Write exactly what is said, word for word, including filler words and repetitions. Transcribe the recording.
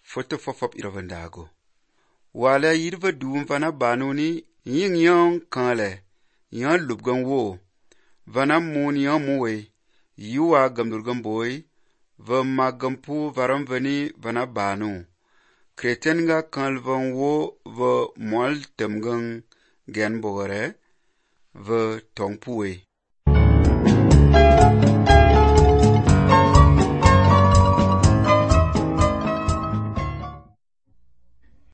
foto fofop iravandago. Wala yirva duum vana banuni ying yong kanle yan lubgan wo vana mun yan muwe yuwa gamdurgan boy va magampu varam vani vana banu kretenga kanlvan wo va mol temgang gen bogare va tongpuwe.